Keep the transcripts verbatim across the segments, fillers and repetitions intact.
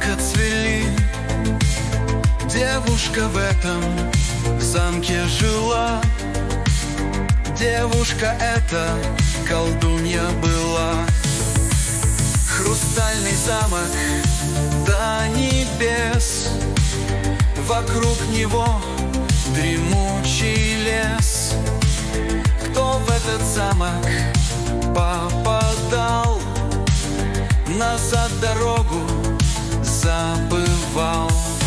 ярко цвели. Девушка в этом замке жила. Девушка эта колдунья была. Хрустальный замок до небес, вокруг него дремучий лес. Кто в этот замок попадал, назад дорогу забывал.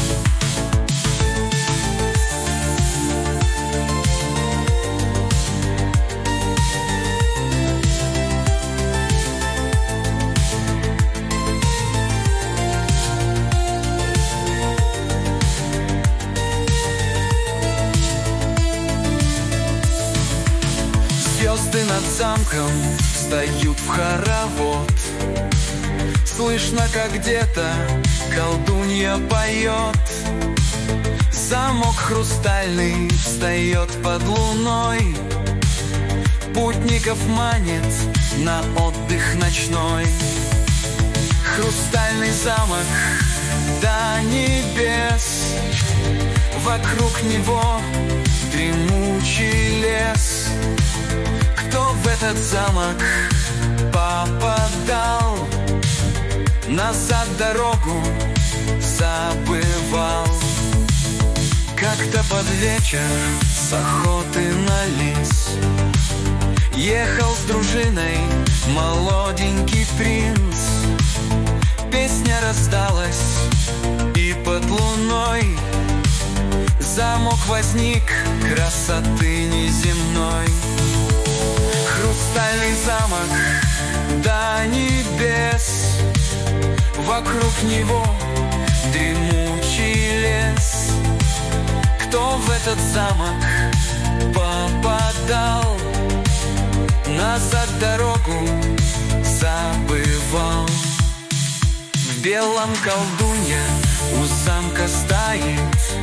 Звезды над замком встают в хоровод. Слышно, как где-то колдунья поет. Замок хрустальный встает под луной, путников манит на отдых ночной. Хрустальный замок до небес, вокруг него дремучий лес. Кто в этот замок попадал, назад дорогу забывал. Как-то под вечер с охоты на лис ехал с дружиной молоденький принц. Песня раздалась, и под луной замок возник красоты неземной. Хрустальный замок до небес, вокруг него дремучий лес. Кто в этот замок попадал, назад дорогу забывал. В белом колдунья у замка стоит,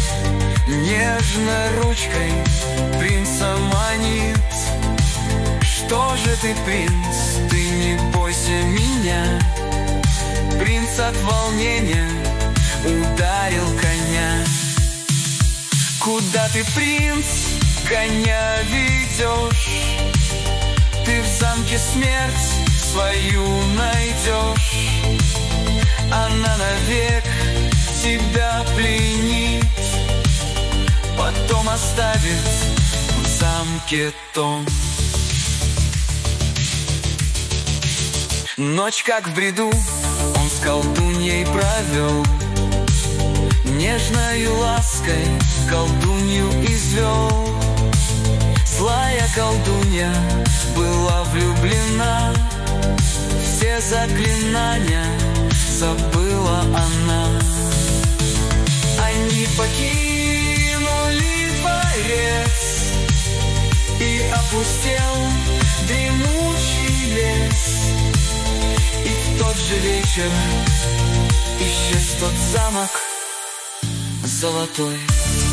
нежно ручкой принца манит. Что же ты, принц, ты не бойся меня. Принц от волнения ударил коня. Куда ты, принц, коня ведешь? Ты в замке смерть свою найдешь. Она навек тебя пленит, потом оставит в замке том. Ночь как в бреду он с колдуньей провел, нежною лаской колдунью извел. Злая колдунья была влюблена, все заклинания забыла она. Они покинули дворец, и опустел дремучий лес. И в тот же вечер исчез тот замок золотой.